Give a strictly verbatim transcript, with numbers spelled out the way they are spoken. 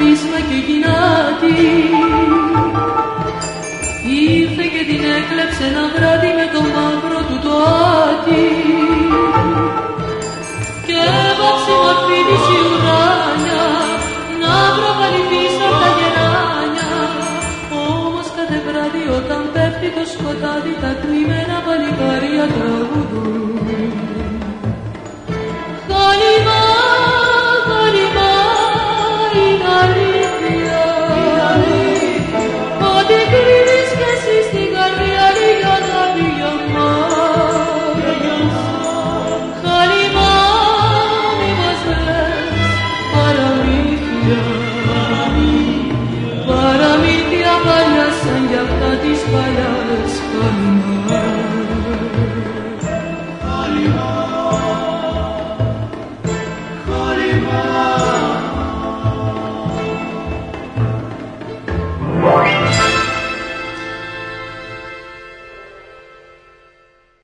πείσμα και γυνάτη. Ήρθε και την έκλεψε ένα βράδυ με το μαύρο του το άτι και έβαψε η μορφή της η ουράνια να προβαληθεί στα τα γεράνια. Όμως κάθε βράδυ όταν πέφτει το σκοτάδι τα κρυμμένα παλικάρια τραγουδούν. Χάλιμα, χάλιμα, είναι αλήθεια, ότι κρύβεις κι εσύ στην καρδιά λίγη αγάπη για μας. Χάλιμα, μήπως λες παραμύθια, παραμύθια παλιά σαν κι αυτά της παλιάς. Χάλιμα.